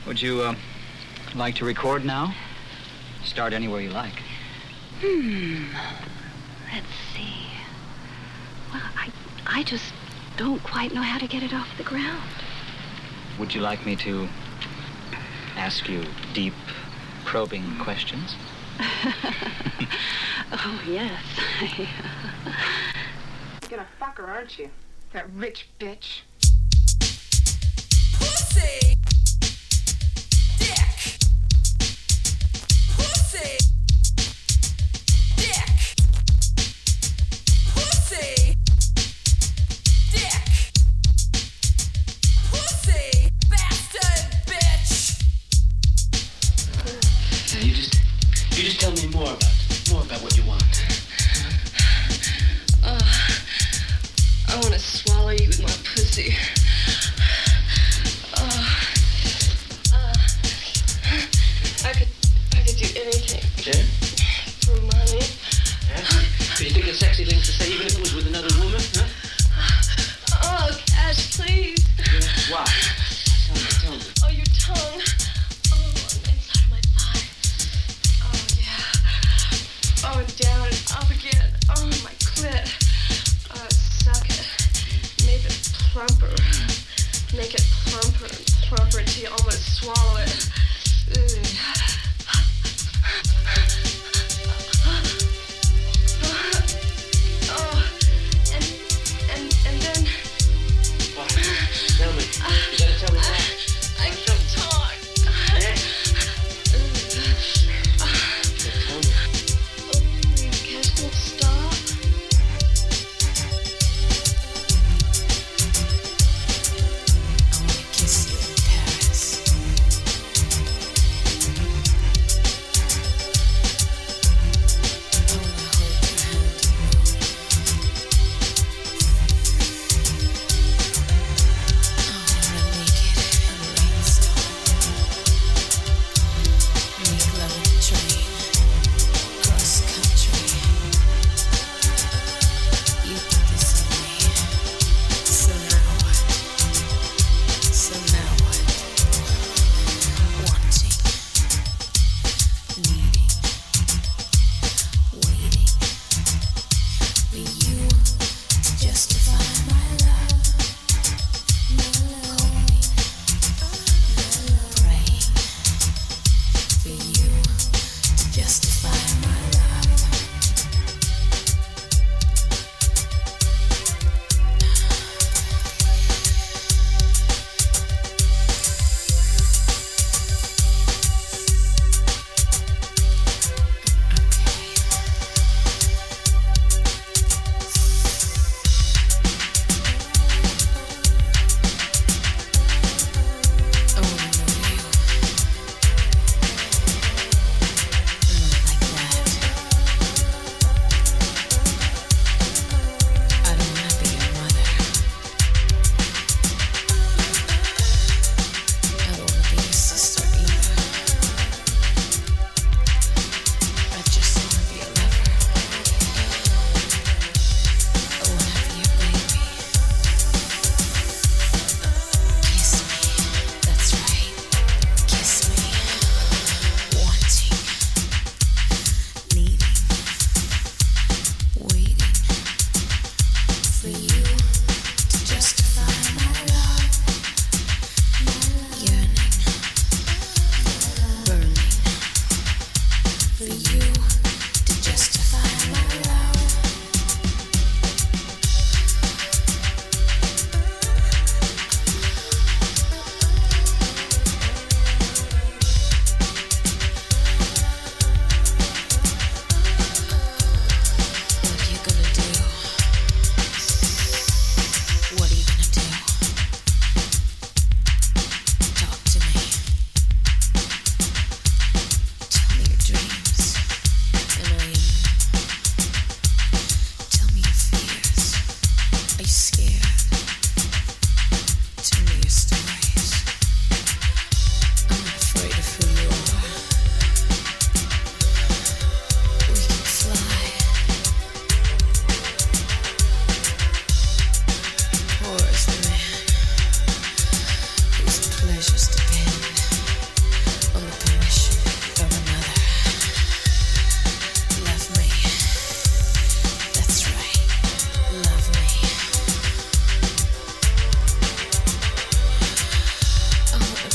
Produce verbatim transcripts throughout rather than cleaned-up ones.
Would you, uh, like to record now? Start anywhere you like. Hmm. Let's see. Well, I, I just don't quite know how to get it off the ground. Would you like me to ask you deep, probing questions? Oh, yes. You're gonna fuck her, aren't you? That rich bitch. Pussy! Dick! Pussy! Dick! Pussy! Dick! Pussy! Bastard bitch! Now you just, you just tell me more about, more about what you want. Uh, I want to swallow you with my pussy. Uh, uh, I could, I could do anything. Yeah? For money. Yeah? Do you think of sexy things to say even if it was with another woman, huh? Oh, cash, please. Yeah? Why? Tell me, tell me. Oh, your tongue. Oh, on the inside of my thigh. Oh, yeah. Oh, and down and up again. Oh, my clit. Oh, suck it. Make it plumper. Make it plumper and plumper until you almost swallow it. Ugh. Oh, and, and, and then... What? Tell me. You gotta tell me why. I can't talk. Yeah? Tell me. Oh, you guys won't stop. I wanna kiss you in Paris.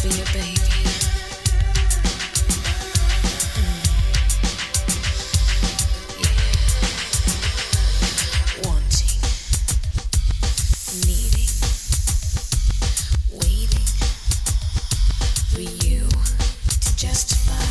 for you, baby. Justify